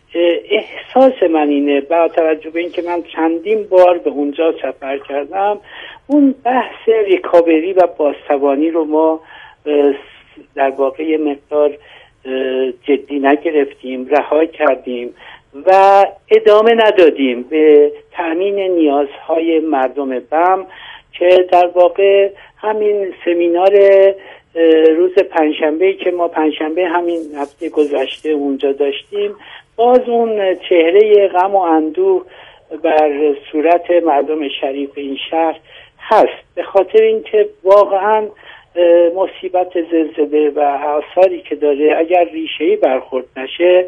احساس من اینه، با توجه به اینکه من چندین بار به اونجا سفر کردم، اون بحث ریکاوری و بازتوانی رو ما در واقع یه مقدار جدی نگرفتیم، رها کردیم و ادامه ندادیم به تامین نیازهای مردم بم که در واقع همین سمینار روز پنجشنبه‌ای که ما پنجشنبه همین هفته گذشته اونجا داشتیم، باز اون چهره غم و اندوه بر صورت مردم شریف این شهر هست، به خاطر اینکه واقعا مصیبت زلزله و آثاری که داره اگر ریشه‌ای برخورد نشه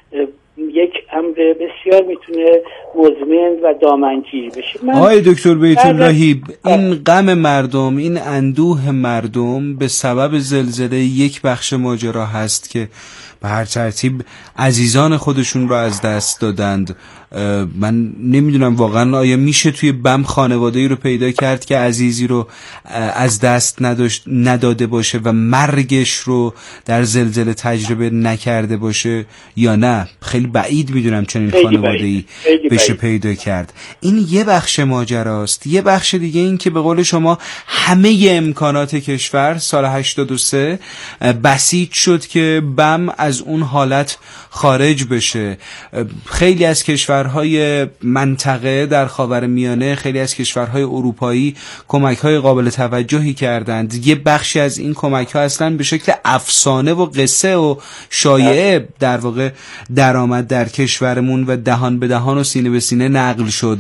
یک امر بسیار میتونه مزمن و دامنگیر بشه. آقای دکتر بیت اللهی، این غم مردم، این اندوه مردم به سبب زلزله یک بخش ماجرا هست که به هر ترتیب عزیزان خودشون رو از دست دادند. من نمیدونم واقعا آیا میشه توی بم خانواده‌ای رو پیدا کرد که عزیزی رو از دست نداده باشه و مرگش رو در زلزله تجربه نکرده باشه یا نه. خیلی بعید میدونم چنین خانواده‌ای بشه پیدا کرد. این یه بخش ماجراست. یه بخش دیگه این که به قول شما همه امکانات کشور سال 83 بسیج شد که بم از اون حالت خارج بشه. خیلی از کشورهای منطقه در خاورمیانه، خیلی از کشورهای اروپایی کمک‌های قابل توجهی کردند. یه بخشی از این کمک‌ها اصلاً به شکل افسانه و قصه و شایعه در واقع درآمد در کشورمون و دهان به دهان و سینه به سینه نقل شد.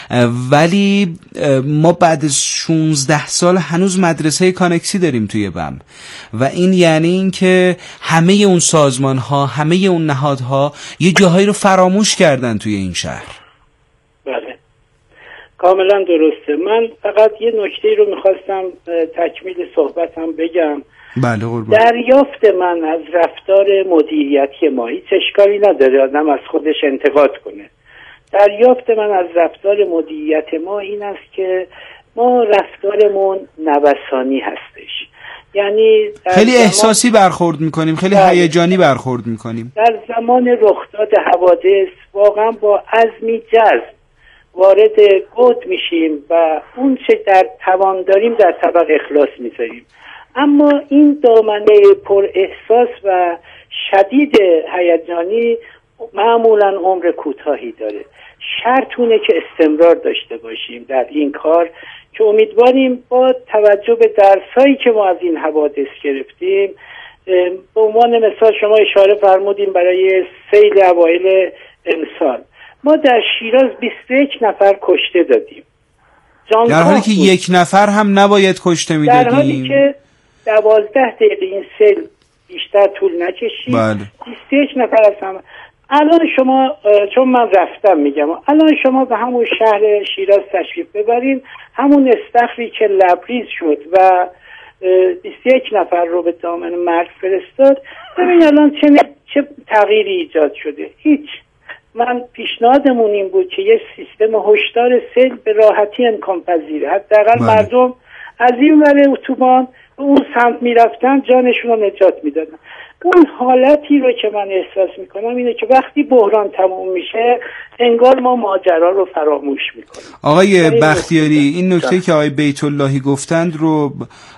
ولی ما بعد از 16 سال هنوز مدرسه کانکسی داریم توی بم و این یعنی این که همه اون سازمان‌ها، همه اون نهادها یه جاهایی رو فراموش کردن توی این شهر. بله کاملا درسته. من فقط یه نکته رو میخواستم تکمیل صحبتم بگم. بله قربان. دریافت من از رفتار مدیریتی ما، هیچ اشکالی نداره آدم از خودش انتقاد کنه، دریافت من از رفتار مدیریت ما این است که ما رفتارمون نوسانی هستش. یعنی خیلی احساسی برخورد میکنیم، خیلی هیجانی برخورد میکنیم. در زمان رخداد حوادث واقعا با عزمی جزم وارد گود میشیم و اون چه در توان داریم در طبق اخلاص میذاریم، اما این دامنه پر احساس و شدید هیجانی معمولا عمر کوتاهی داره. شرط اونه که استمرار داشته باشیم در این کار که امیدواریم با توجه به درسایی که ما از این حوادث گرفتیم، به عنوان مثال شما اشاره فرمودیم برای سیل اوایل امسال ما در شیراز 21 نفر کشته دادیم، در حالی که یک نفر هم نباید کشته میدادیم، در حالی که 12 دقیقه این سیل بیشتر طول نکشید. بله. 21 نفر از هم. الان شما، چون من رفتم میگم، الان شما به همون شهر شیراز تشریف ببرین، همون استخری که لبریز شد و 21 نفر رو به دامن مرگ فرستاد، ببین الان چه تغییری ایجاد شده. هیچ. من پیشنهادمون این بود که یه سیستم هشدار سیل به راحتی امکان پذیره، حداقل مردم از این ور اتوبان به اون سمت میرفتن جانشون رو نجات میدادن. اون حالتی رو که من احساس میکنم اینه که وقتی بحران تموم میشه انگار ما ماجرا رو فراموش میکنیم. آقای بختیاری، این نکته که آقای بیت اللهی گفتند رو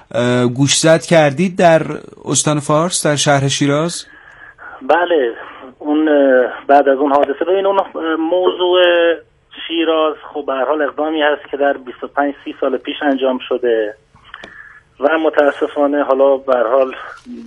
گوشزد کردید در استان فارس در شهر شیراز؟ بله، اون بعد از اون حادثه ببین اون موضوع شیراز خب به هر حال اقدامی هست که در 25-30 سال پیش انجام شده و متاسفانه حالا به هر حال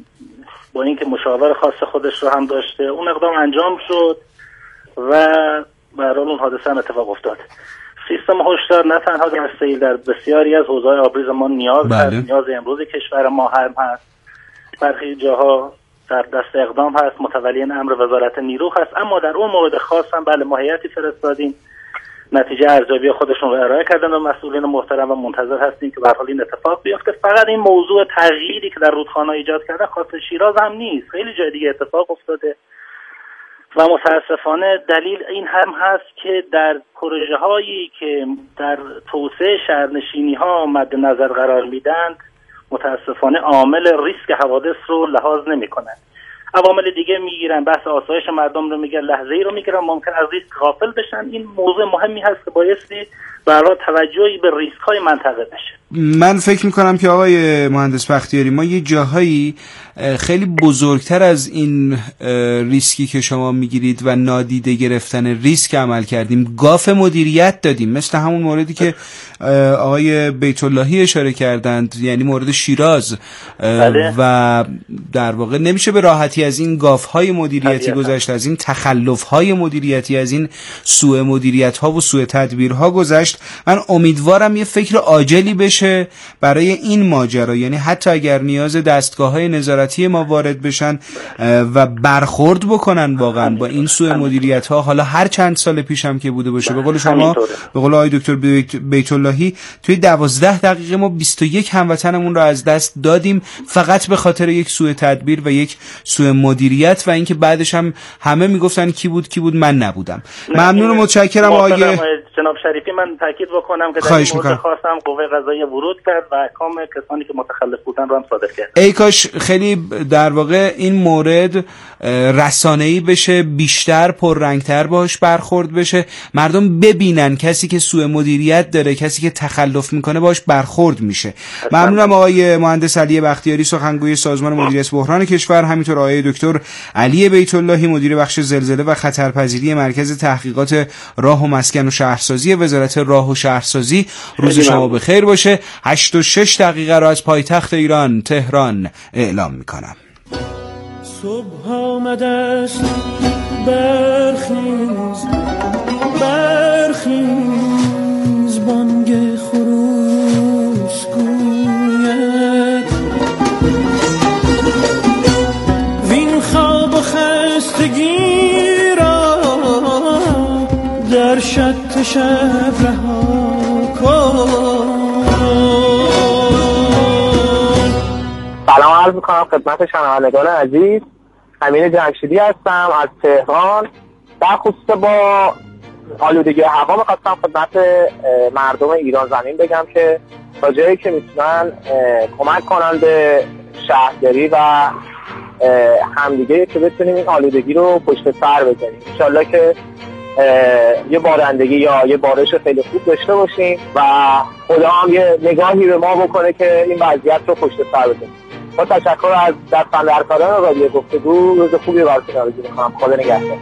با اینکه مشاور خاص خودش رو هم داشته اون اقدام انجام شد و به هر حال اون حادثه هم اتفاق افتاد. سیستم هشدار نه تنها در سیل، در بسیاری از حوزه‌های آبریز ما نیاز هست، نیاز امروز کشور ما هم هست، برخی جاها در دست اقدام هست، متولین امر وزارت نیرو هست، اما در اون مورد خاص هم بله ما هیئتی فرستادیم، نتیجه ارزیابی خودشون رو ارائه کردن و مسئولین محترم و منتظر هستیم که به هر حال این اتفاق بیفته. فقط این موضوع تغییری که در رودخانه ایجاد کرده خاص شیراز هم نیست، خیلی جای دیگه اتفاق افتاده و متاسفانه دلیل این هم هست که در پروژه هایی که در توسعه شهرنشینی ها مد نظر قرار میدن متاسفانه عامل ریسک حوادث رو لحاظ نمی کنند. عوامل دیگه میگیرن، بحث آسایش مردم رو میگیرن، لحظه‌ای رو میگیرن، ممکن از ریسک غافل بشن. این موضوع مهمی هست که بایستی برای توجهی به ریسک‌های منطقه بشه. من فکر میکنم که آقای مهندس بختیاری ما یه جاهایی خیلی بزرگتر از این ریسکی که شما میگیرید و نادیده گرفتن ریسک عمل کردیم، گاف مدیریت دادیم، مثل همون موردی که آقای بیت اللهی اشاره کردند، یعنی مورد شیراز. و در واقع نمیشه به راحتی از این گاف‌های مدیریتی گذشت، از این تخلف‌های مدیریتی، از این سوء مدیریت‌ها و سوء تدبیرها گذشت. من امیدوارم یه فکر عاجلی بشه برای این ماجرا، یعنی حتی اگر نیاز دستگاه‌های نظارتی ما وارد بشن و برخورد بکنن واقعا با این سوء مدیریت‌ها، حالا هر چند سال پیش هم که بوده باشه. به قول شما، به قول آقای دکتر بیت اللهی، توی 12 دقیقه ما 21 هموطنمون رو از دست دادیم فقط به خاطر یک سوء تدبیر و یک سوء مدیریت، و اینکه بعدش هم همه میگفتن کی بود من نبودم. ممنون و متشکرم آقای جناب شریفی. من تاکید بکنم که در این موضوع خواستم قوه قضاییه ورود کرد و احکام کسانی که متخلف بودن رو هم صادر کرد. ای کاش خیلی در واقع این مورد رسانه‌ای بشه، بیشتر پررنگتر باهاش برخورد بشه، مردم ببینن کسی که سوء مدیریت داره، کسی که تخلف میکنه باهاش برخورد میشه. ممنونم آقای مهندس علی بختیاری، سخنگوی سازمان مدیریت بحران کشور، همینطور آقای دکتر علی بیت اللهی، مدیر بخش زلزله و خطرپذیری مرکز تحقیقات راه و مسکن و شهرسازی وزارت راه و شهرسازی. روز شما بخیر باشه. 8:06 دقیقه را از پایتخت ایران تهران اعلام میکنم. صبح آمده است، برخیز برخیز، بانگ خروس گوید وین خواب و خستگی را در شط شب رها کن. سلام عرض میکنم خدمت شنوندگان عزیز. امین جمشیدی هستم از تهران. در خصوص با آلودگی هوا میخواستم خدمت مردم ایران زمین بگم که تا جایی که میتونن کمک کنن به شهرداری و همدیگه که بتونیم این آلودگی رو پشت سر بزنیم. انشالله که یه بارندگی یا یه بارش خیلی خوب داشته باشیم و خدا هم یه نگاهی به ما بکنه که این وضعیت رو پشت سر بزنیم. با تشکر از دستاندرکاران رادیو گفتگو، روز خوبی براتون آرزو می‌کنم. خدا نگهدار.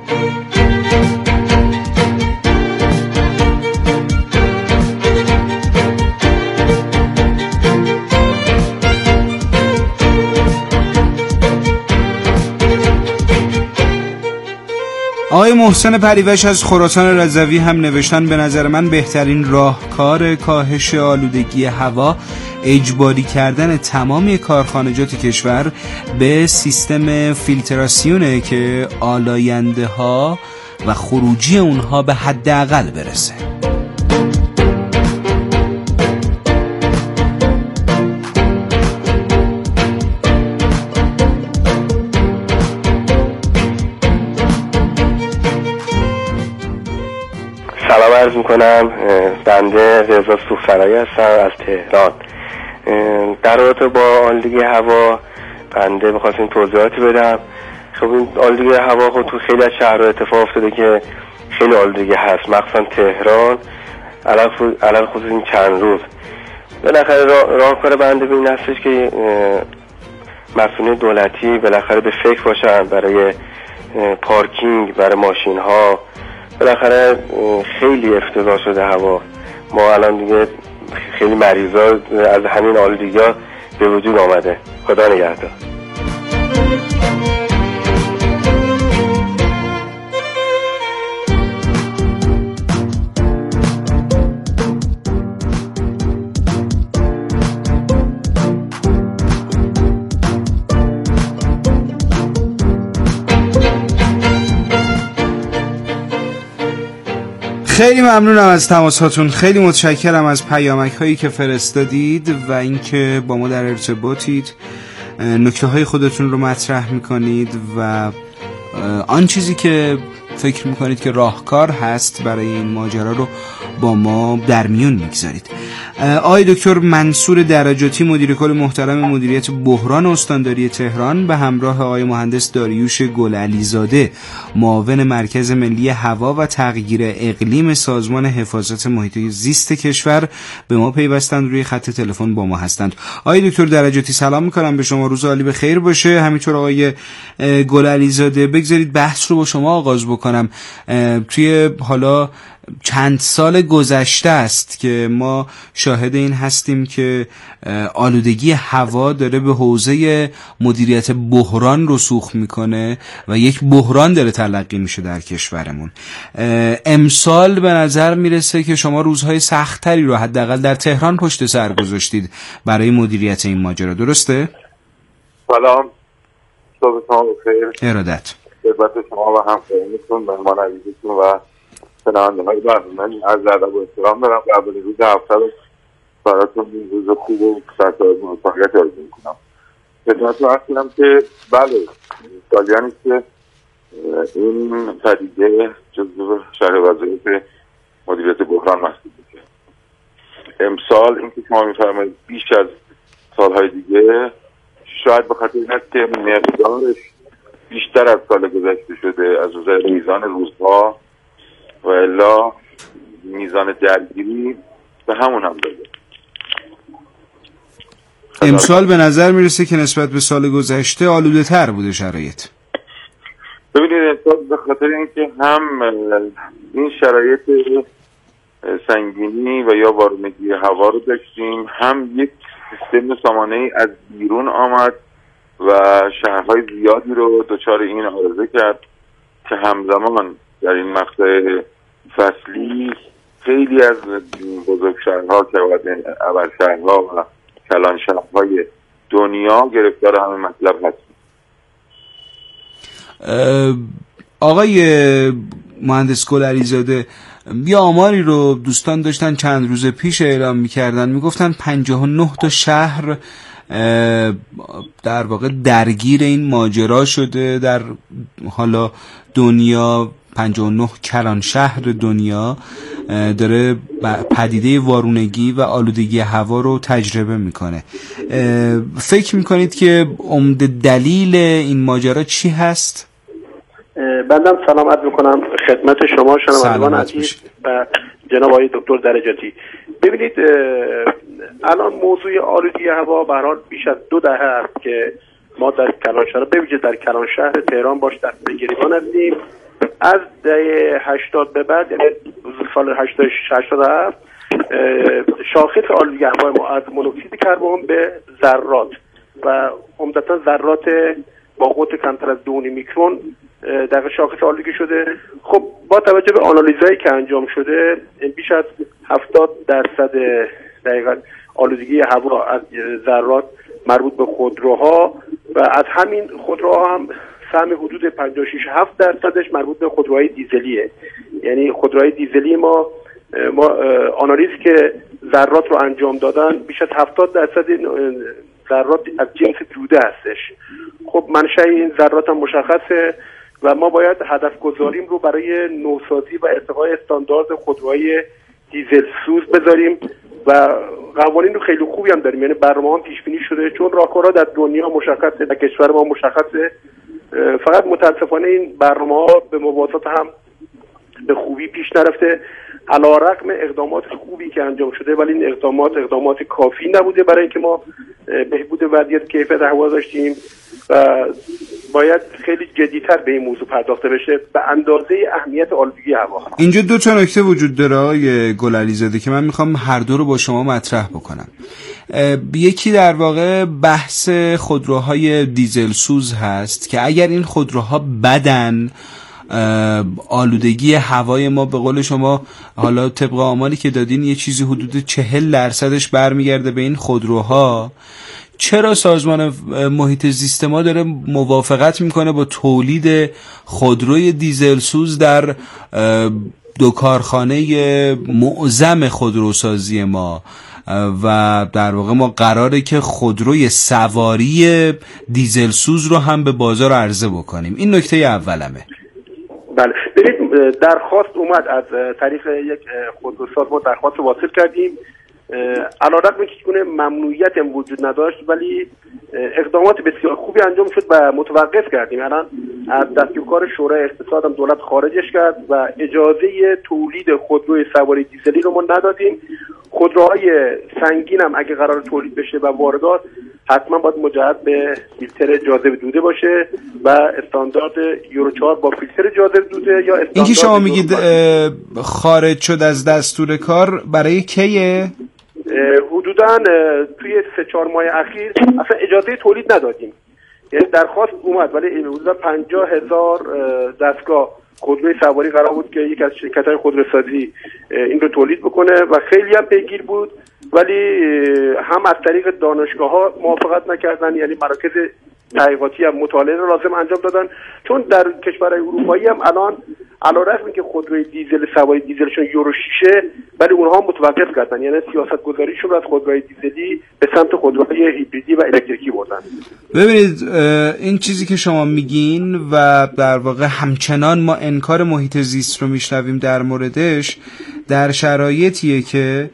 آقای محسن پریوش از خراسان رضوی هم نوشتن به نظر من بهترین راهکار کاهش آلودگی هوا اجباری کردن تمامی کارخانجات کشور به سیستم فیلتراسیونه که آلاینده ها و خروجی اونها به حداقل برسه. سلام عرض میکنم. بنده رضا سوخسرایی هستم از تهران. در رابطه با آلودگی هوا بنده میخواستم توضیحاتی بدم. خب این آلودگی هوا خب تو خیلی از شهرها اتفاق افتاده که خیلی آلودگی هست، مخصوصا تهران علل خصوص این چند روز. بالاخره راهکار بنده به این هستش که مسئولین دولتی بالاخره به فکر باشن برای پارکینگ برای ماشین ها. بالاخره خیلی افتضاح شده هوا. ما الان دیگه خیلی مریضا از همین آلودگی‌ها به وجود آمده. خدا نگهدار. خیلی ممنونم از تماساتون، خیلی متشکرم از پیامک هایی که فرستادید و اینکه با ما در ارتباطید، نکته های خودتون رو مطرح میکنید و آن چیزی که فکر میکنید که راهکار هست برای این ماجرا رو با ما در میون میگذارید. آقای دکتر منصور درجاتی، مدیر کل محترم مدیریت بحران استانداری تهران، به همراه آقای مهندس داریوش گلعلیزاده، معاون مرکز ملی هوا و تغییر اقلیم سازمان حفاظت محیط زیست کشور، به ما پیوستند، روی خط تلفن با ما هستند. آقای دکتر درجاتی سلام میکنم به شما، روز عالی بخیر باشه. همینطور آقای گلعلیزاده، بگذارید بحث رو با شما آغاز بکنم. توی حالا چند سال گذشته است که ما شاهد این هستیم که آلودگی هوا داره به حوزه مدیریت بحران رسوخ میکنه و یک بحران داره تلقی میشه در کشورمون. امسال به نظر میرسه که شما روزهای سخت‌تری رو حداقل در تهران پشت سر گذاشتید برای مدیریت این ماجرا، درسته؟ سلام، صبح شما بخیر. ارادت خدمت شما و همکارانتون، مهمان عزیزتون و شنونده‌های برنامه از ادب و احترام دارم. قبل روز هفته رو براتون روز خوب و سرسبز موفقیت آرزو می‌کنم. خدمتتون عرض کنم که بله، سالیانی که این پدیده جزو شرح وظایف مدیریت بحران محسوب میشه. امسال این که شما می‌فرمایید بیش از سال‌های دیگه، شاید به خاطر این است که مقدارش بیشتر از سال گذشته شده از نظر میزان روزها و الا میزان درگیری به همون هم داده. امسال به نظر میرسه که نسبت به سال گذشته آلوده تر بوده شرایط. ببینید امسال به خاطر اینکه هم این شرایط سنگینی و یا وارونگی هوا رو داشتیم، هم یک سیستم سامانه‌ای از بیرون آمد و شهرهای زیادی رو دچار این عارضه کرد که همزمان در این مقطع فصلی خیلی از بزرگ شهرها که اول شهرها و کلان شهرهای دنیا گرفتار همین مطلب هست. آقای مهندس گلعلیزاده، یه آماری رو دوستان داشتن چند روز پیش اعلام میکردن، میگفتن 59 تا شهر در واقع درگیر این ماجرا شده در حالا دنیا. 59 کلان شهر دنیا داره پدیده وارونگی و آلودگی هوا رو تجربه میکنه. فکر میکنید که عمده دلیل این ماجرا چی هست؟ بندم سلام عرض میکنم خدمت شما شنوندگان عزیز و جناب آقای دکتر درجاتی. ببینید الان موضوع آلودگی هوا به هر حال بیش از 2 دهه است که ما در کلان شهر، به ویژه در کلان شهر تهران باش دست به گریبان هستیم. از دهه 80 به بعد، یعنی سال 87 شاخص آلودگی هوا ما از مونوکسید کربن به ذرات و عمدتا ذرات با قطر کمتر از 2.5 میکرون در شاخص آلودگی شده. خب با توجه به آنالیزهایی که انجام شده، بیش از 70% دقیقاً آلودگی هوا از ذرات مربوط به خودروها و از همین خودروها هم سهم حدود 56-7% مربوط به خودروهای دیزلیه. یعنی خودروهای دیزلی ما آنالیز که ذرات رو انجام دادن، بیش از 70% ذرات از جنس دوده هستش. خب منشأ این ذرات هم مشخصه و ما باید هدف گذاریم رو برای نوسازی و ارتقای استاندارد خودروهای دیزل سوز بذاریم و قوانین رو خیلی خوبی هم داریم. یعنی برنامه هم پیش بینی شده، چون راهکارها در دنیا مشخصه، در کشور ما مشخصه، فقط متاسفانه این برنامه‌ها به موازات هم به خوبی پیش نرفته، علی‌رغم اقدامات خوبی که انجام شده، ولی این اقدامات کافی نبوده برای اینکه ما بهبود وضعیت کیفیت هوا داشتیم و باید خیلی جدی‌تر به این موضوع پرداخته بشه به اندازه اهمیت آلودگی هوا. اینجا 2 تا نکته وجود داره آقای گلعلیزاده که من میخوام هر دو رو با شما مطرح بکنم. یکی در واقع بحث خودروهای دیزل سوز هست که اگر این خودروها بدن، آلودگی هوای ما به قول شما حالا طبق آماری که دادین یه چیزی حدود 40% برمیگرده به این خودروها. چرا سازمان محیط زیست ما داره موافقت میکنه با تولید خودروی دیزل سوز در 2 کارخانه معظم خودروسازی ما و در واقع ما قراره که خودروی سواری دیزل سوز رو هم به بازار عرضه بکنیم؟ این نکته اولمه. بله، ببینید درخواست اومد از طریق یک خودروساز، ما درخواست واصل کردیم علیرغم اینکه گونه ممنوعیت هم وجود نداشت ولی اقدامات بسیار خوبی انجام شد و متوقف کردیم. الان از دستورکار شورای اقتصاد هم دولت خارجش کرد و اجازه تولید خودروی سواری دیزلی رو ما ندادیم. خودروهای سنگین هم اگه قرار تولید بشه و واردات حتما باید مجهز به فیلتر جاذب دوده باشه و استاندارد یورو 4 با فیلتر جاذب دوده یا استاندارد. این که شما میگید خارج شد از دستور کار برای کیه؟ حدوداً توی 3-4 ماه اخیر اصلا اجازه تولید ندادیم. یعنی درخواست اومد ولی حدوداً 50,000 دستگاه خودروی سواری قرار بود که یک از شرکت‌های خودروسازی این رو تولید بکنه و خیلی هم پیگیر بود ولی هم از طریق دانشگاه‌ها موافقت نکردن، یعنی مراکز تحقیقاتی هم مطالعه رو لازم انجام دادن. چون در کشورهای اروپایی هم الان علیرغم اینکه خودروی دیزل سواری دیزلشون یورو 6 ولی اونها متوقف کردن، یعنی سیاست گذاریشون رو از خودروهای دیزلی به سمت خودروهای هیبریدی و الکتریکی بردن. ببینید این چیزی که شما میگین و در واقع همچنان ما انکار محیط زیست رو میشنویم در موردش در شرایطیه که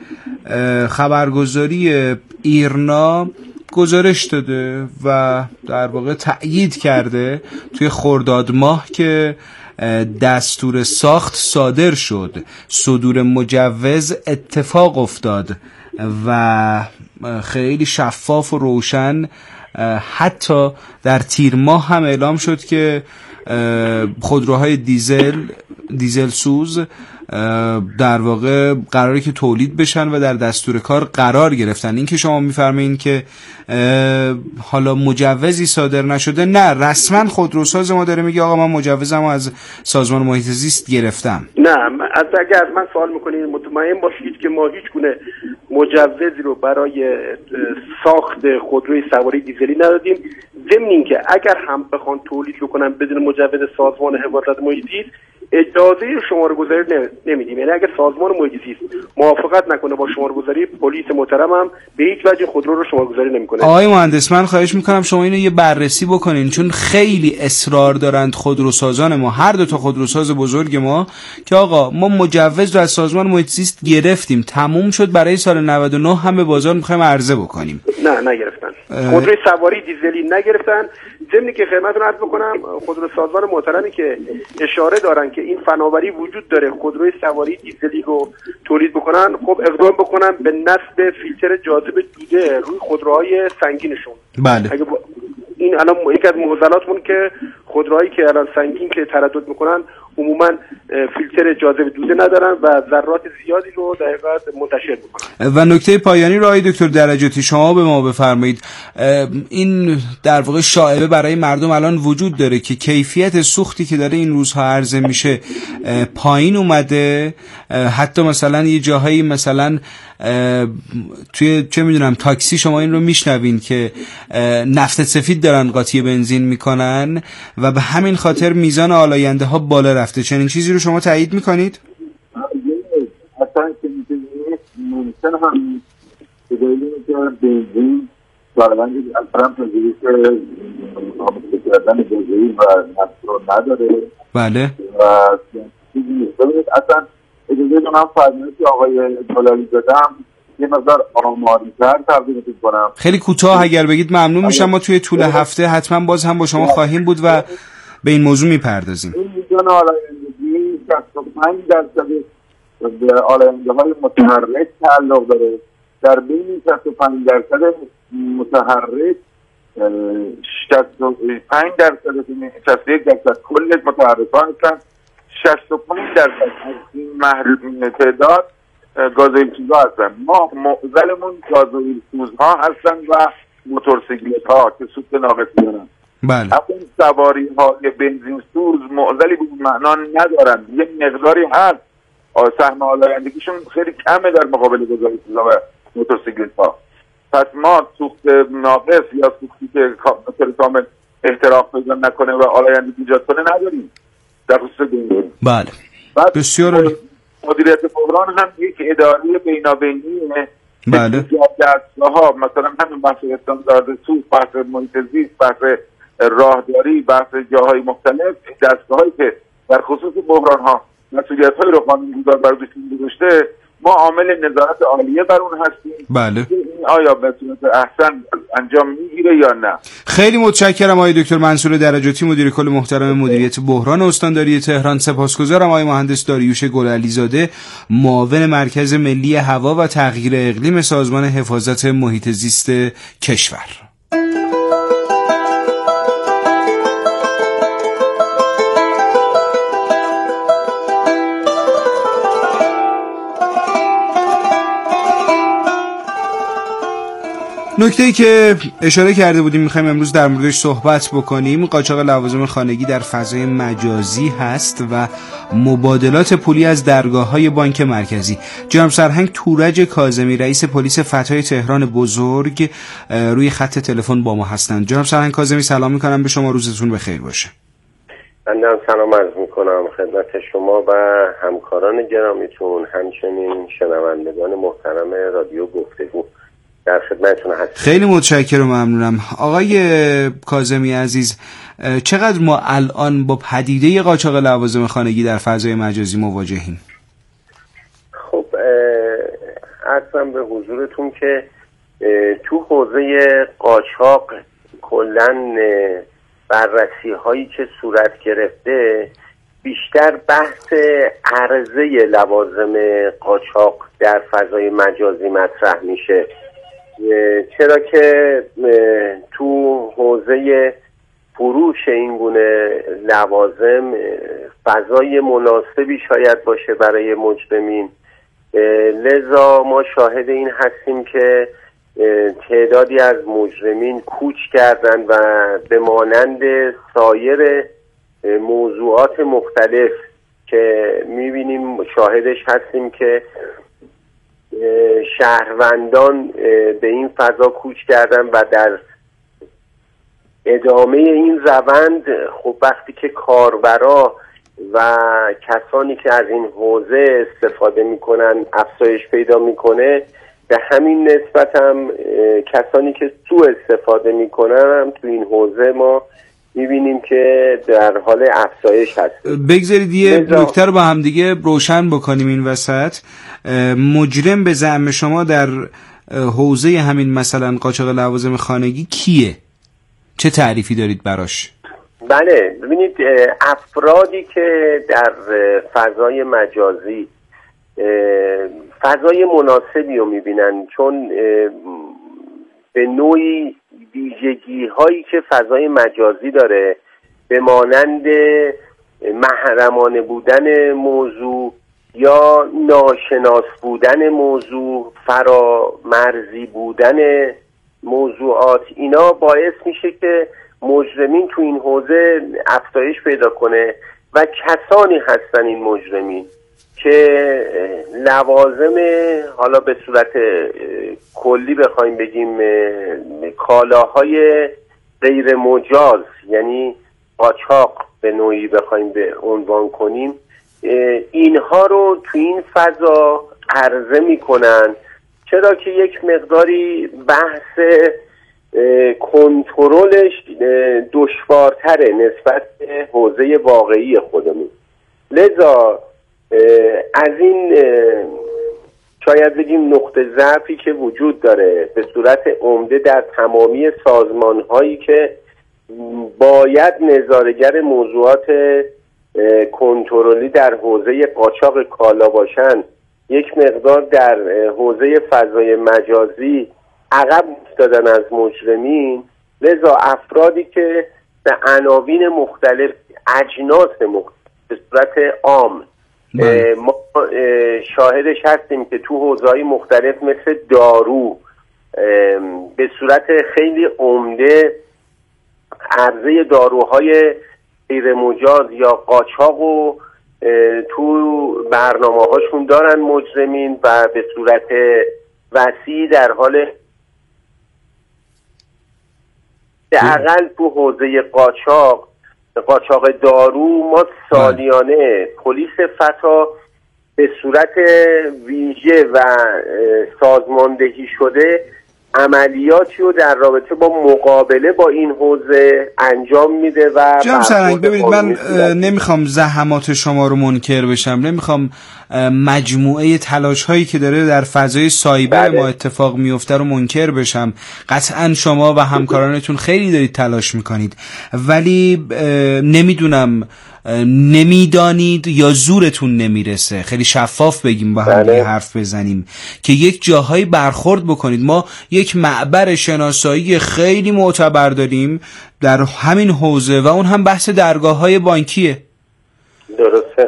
خبرگزاری ایرنا گزارش داده و در واقع تأیید کرده توی خرداد ماه که دستور ساخت صادر شد، صدور مجوز اتفاق افتاد و خیلی شفاف و روشن حتی در تیر ماه هم اعلام شد که خودروهای دیزل سوز در واقع قراره که تولید بشن و در دستور کار قرار گرفتن. این که شما میفرمایین که حالا مجوزی صادر نشده، نه، رسما خودروساز ما داره میگه آقا من مجوزمو از سازمان محیط زیست گرفتم. نه، اگر از من سوال میکنین مطمئن باشید که ما هیچ گونه مجوزی رو برای ساخت خودروی سواری دیزلی ندادیم. ضمن اینکه اگر هم بخوان تولید بکنن بدون مجوز سازمان حفاظت محیط زیست اجازه شماره‌گذاری نمیدیم. یعنی اگر سازمان محیط زیست موافقت نکنه با شماره‌گذاری، پلیس محترم هم به هیچ وجه خودرو رو شماره‌گذاری نمیکنه. آقای مهندس من خواهش میکنم شما اینو یه بررسی بکنین، چون خیلی اصرار دارند خودروسازان ما، هر دو تا خودروساز بزرگ ما، که آقا ما مجوز رو از سازمان محیط زیست گرفتیم، تموم شد، برای سال 99 هم به بازار میخوایم عرضه بکنیم. نه نگرفتن. خودروی سواری دیزلی نگرفتن. ضمن که خدمتتون عرض بکنم خودروسازان محترمی که اشاره دارن که این فناوری وجود داره خودروی سواری دیزلی رو تولید بکنن، خب اقدام بکنن به نصب فیلتر جاذب دوده روی خودروهای سنگینشون. بله. این الان یکی از معضلاتمون که خودروهایی که الان سنگین که تردد میکنن عموما فیلتر جاذب دوده ندارن و ذرات زیادی رو در حقیقت منتشر میکنن. و نکته پایانی رو آقای دکتر درجاتی شما به ما بفرمایید. این در واقع شایعه برای مردم الان وجود داره که کیفیت سوختی که داره این روزها عرضه میشه پایین اومده، حتی مثلا یه جاهایی مثلا توی چه میدونم تاکسی شما این رو میشنوین که نفت سفید دارن قاطی بنزین میکنن و به همین خاطر میزان آلاینده ها بالا رفته. چنین چیزی رو شما تایید میکنید؟ اصلا که ممکن هم به دلیل که بنزین ظاهراً اصلا پذیرش آموزش کردن جزئی و نفت رو نداره. بله. و چیزی نیست. اصلا اجازه دونم فرمایید که آقای جلالی دادم یه مقدار آماری‌تر تقدیمتون کنم. خیلی کوتاه اگر بگید ممنون میشم. ما توی طول هفته حتما باز هم با شما خواهیم بود و به این موضوع میپردازیم. این میزان آلایندگی 65% به آلاینده‌های متحرک تعلق داره. در بین 65% متحرک 61% کل متحرک‌ها هستن. 65% از این تعداد گازوئیل سوزها هستن. ما معضلمون گازوئیل سوزها هستن و موتورسیکلت ها که سوخت ناقصی دارن. بله. اون سواری های بنزین سوز معضلی به معنا ندارن. یه مقداری هست سهم آلایندگیشون خیلی کمه در مقابل گازوئیل سوزها و موتورسیکلت ها. پس ما سوخت ناقص یا سوختی که کامل احتراق پیدا نکنه و آلایندگی ایجاد کنه نداریم در خصوص بنزین. بله. بسیار مدیریت بحران هم یک اداره بینابینیه. بله. دستگاه‌ها مثلا همین بحث استاندارد سوخت، بحث محیط زیست، بحث راهداری، بحث جاهای مختلف، دستگاهایی که در خصوص بحران‌ها مسئولیت‌های رو قانون‌گذار بر دوش گذاشته ما عامل نظارت عالیه بر اون هستیم. بله. این آیا به صورت احسن انجام میگیره یا نه؟ خیلی متشکرم آقای دکتر منصور درجاتی، مدیر کل محترم مدیریت بحران استانداری تهران. سپاسگزارم آقای مهندس داریوش گلعلیزاده، معاون مرکز ملی هوا و تغییر اقلیم سازمان حفاظت محیط زیست کشور. نکته‌ای که اشاره کرده بودیم می‌خوایم امروز در موردش صحبت بکنیم، قاچاق لوازم خانگی در فضای مجازی هست و مبادلات پولی از درگاه‌های بانک مرکزی. جناب سرهنگ تورج کاظمی، رئیس پلیس فتای تهران بزرگ، روی خط تلفن با ما هستند. جناب سرهنگ کاظمی سلام می‌کنم به شما، روزتون بخیر باشه. من سلام عرض می‌کنم خدمت شما و همکاران گرامیتون، همچنین شنوندگان محترم رادیو گفتگو. در خدمتتون هستم. خیلی متشکرم و ممنونم. آقای کاظمی عزیز، چقدر ما الان با پدیده قاچاق لوازم خانگی در فضای مجازی مواجهیم؟ خب عرضم به حضورتون که تو حوزه قاچاق کلاً بررسی هایی که صورت گرفته بیشتر بحث عرضه لوازم قاچاق در فضای مجازی مطرح میشه، چرا که تو حوزه فروش این گونه لوازم فضای مناسبی شاید باشه برای مجرمین. لذا ما شاهد این هستیم که تعدادی از مجرمین کوچ کردن و به مانند سایر موضوعات مختلف که میبینیم شاهدش هستیم که شهروندان به این فضا کوچ کردن و در ادامه این روند خب وقتی که کاربرا و کسانی که از این حوزه استفاده میکنن افزایش پیدا میکنه، به همین نسبت هم کسانی که سوء استفاده میکنن هم تو این حوزه ما میبینیم که در حال افزایش هست. بگذارید یه نکته رو با هم دیگه روشن بکنیم این وسط. مجرم به زعم شما در حوزه همین مثلا قاچاق لوازم خانگی کیه؟ چه تعریفی دارید براش؟ بله ببینید، افرادی که در فضای مجازی فضای مناسبی رو میبینن، چون به نوعی ویژگی هایی که فضای مجازی داره به مانند محرمانه بودن موضوع یا ناشناس بودن موضوع، فرامرزی بودن موضوعات، اینا باعث میشه که مجرمین تو این حوزه افزایش پیدا کنه و کسانی هستن این مجرمین که لوازم، حالا به صورت کلی بخوایم بگیم کالاهای غیر مجاز، یعنی قاچاق به نوعی بخوایم به عنوان کنیم، اینها رو تو این فضا عرضه میکنن، چرا که یک مقداری بحث کنترلش دشوارتره نسبت به حوزه واقعی خودمون. لذا از این شاید بگیم نقطه ضعفی که وجود داره به صورت عمده در تمامی سازمان هایی که باید نظاره‌گر موضوعات کنترلی در حوزه قاچاق کالا باشن، یک مقدار در حوزه فضای مجازی عقب افتادن از مجرمین. لذا افرادی که به عناوین مختلف، اجناس مختلف به صورت عام ما شاهدش هستیم که تو حوزه‌های مختلف مثل دارو به صورت خیلی عمده عرضه داروهای غیر مجاز یا قاچاق و تو برنامه هاشون دارن مجرمین و به صورت وسیع در حال اقل تو حوزه قاچاق دارو ما سالیانه پلیس فتا به صورت ویژه و سازماندهی شده عملیاتی رو در رابطه با مقابله با این حوزه انجام میده و جناب سرهنگ ببینید من نمیخوام زحمات شما رو منکر بشم، نمیخوام مجموعه تلاش هایی که داره در فضای سایبر ما اتفاق میفته رو منکر بشم. قطعا شما و همکارانتون خیلی دارید تلاش میکنید، ولی نمیدونم نمیدانید یا زورتون نمیرسه، خیلی شفاف بگیم با هم حرف بزنیم، که یک جاهایی برخورد بکنید. ما یک معبر شناسایی خیلی معتبر داریم در همین حوزه و اون هم بحث درگاه‌های بانکیه. درسته.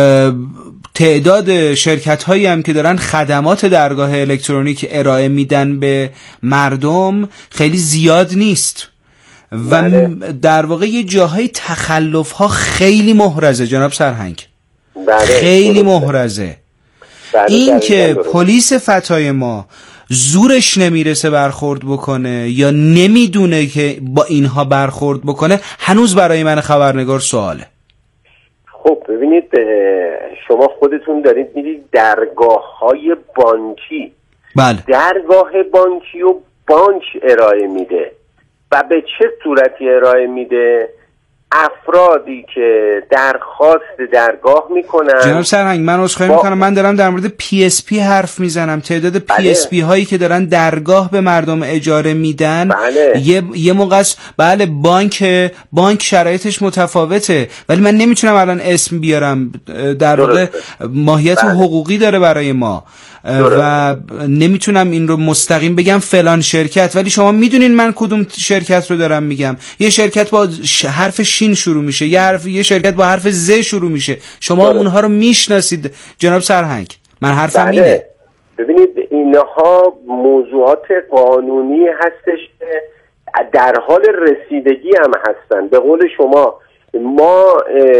تعداد شرکت هایی هم که دارن خدمات درگاه الکترونیک ارائه میدن به مردم خیلی زیاد نیست و در واقع یه جاهای تخلف ها خیلی محرزه جناب سرهنگ. خیلی محرزه. این که پلیس فتای ما زورش نمیرسه برخورد بکنه یا نمیدونه که با اینها برخورد بکنه، هنوز برای من خبرنگار سواله. خب ببینید، شما خودتون دارید میدید درگاه‌های بانکی. بله. درگاه بانکی و بانک ارائه میده و به چه صورتی ارائه میده؟ افرادی که درخواست درگاه میکنن. جناب سرهنگ من عذرخواهی میکنم، من دارم در مورد PSP حرف میزنم. تعداد PSP هایی که دارن درگاه به مردم اجاره میدن یه موقع بانک شرایطش متفاوته، ولی من نمیتونم الان اسم بیارم، در واقع ماهیت حقوقی داره برای ما و نمیتونم این رو مستقیم بگم فلان شرکت، ولی شما میدونین من کدوم شرکت رو دارم میگم. یه شرکت با حرف شین شروع میشه، یه شرکت با حرف ز شروع میشه. شما اونها رو میشناسید جناب سرهنگ، من حرفم اینه. ببینید اینها موضوعات قانونی هستش که در حال رسیدگی هم هستن. به قول شما ما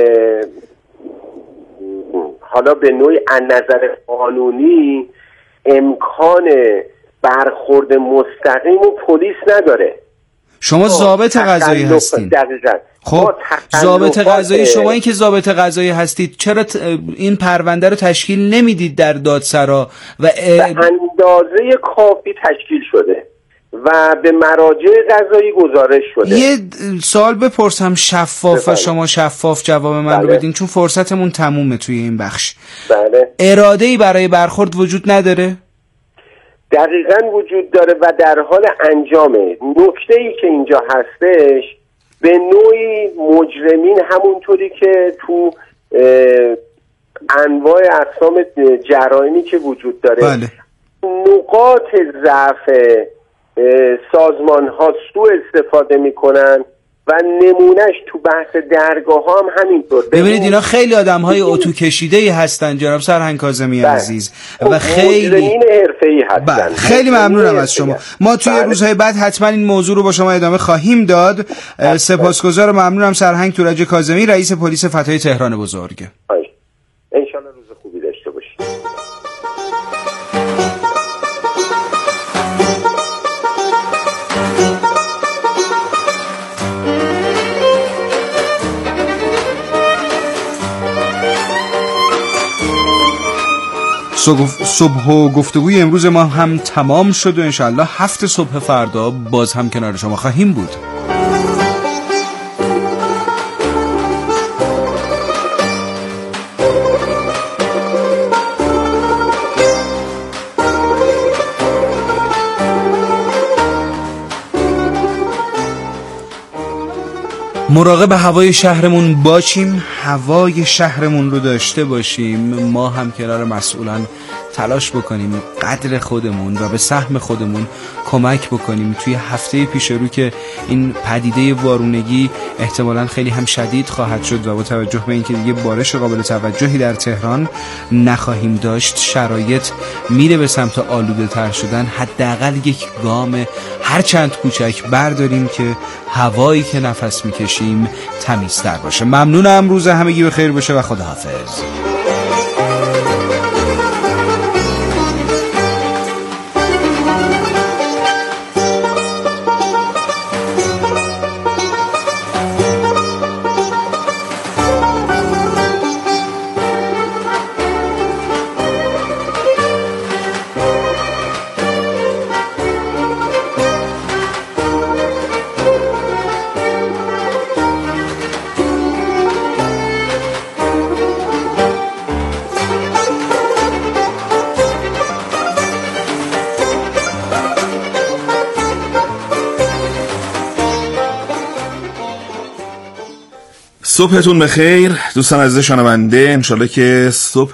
حالا به نوعی از نظر قانونی امکان برخورد مستقیم و پلیس نداره. شما ضابط قضایی هستین. دقیقاً. خب ضابط قضایی، شما این که ضابط قضایی هستید چرا این پرونده رو تشکیل نمیدید در دادسرا و به اندازه کافی تشکیل شده و به مراجع قضایی گزارش شده؟ یه سوال بپرسم شفاف و شما شفاف جواب من رو بدین، چون فرصتمون تمومه توی این بخش. اراده‌ای برای برخورد وجود نداره؟ دقیقاً وجود داره و در حال انجامه. نکته‌ای که اینجا هستش، به نوعی مجرمین همونطوری که تو انواع اقسام جرائمی که وجود داره نقاط ضعف سازمان ها سوء استفاده میکنن و نمونهش تو بحث درگاه ها هم همینطور. ببینید اینا خیلی آدم های اتو کشیده‌ای هستن جناب سرهنگ کاظمی عزیز و خیلی حرفه‌ای هستن. خیلی ممنونم از شما. ما توی روزهای بعد حتما این موضوع رو با شما ادامه خواهیم داد. سپاسگزارم، ممنونم. سرهنگ تورج کاظمی، رئیس پلیس فتای تهران بزرگ. انشالله روز خوبی داشته باشید. صبح و گفتگوی امروز ما هم تمام شد و انشالله 7 صبح فردا باز هم کنار شما خواهیم بود. مراقب هوای شهرمون باشیم، هوای شهرمون رو داشته باشیم. ما هم کنار مسئولان تلاش بکنیم قدر خودمون و به سهم خودمون کمک بکنیم. توی هفته پیش رو که این پدیده وارونگی احتمالاً خیلی هم شدید خواهد شد و با توجه به اینکه دیگه بارش قابل توجهی در تهران نخواهیم داشت، شرایط میره به سمت آلوده تر شدن. حداقل یک گام هر چند کوچک برداریم که هوایی که نفس میکشیم تمیزتر باشه. ممنونم، روز همگی بخیر باشه و خداحافظ. صبحتون بخیر دوستان عزیز شنونده، انشالله که صبح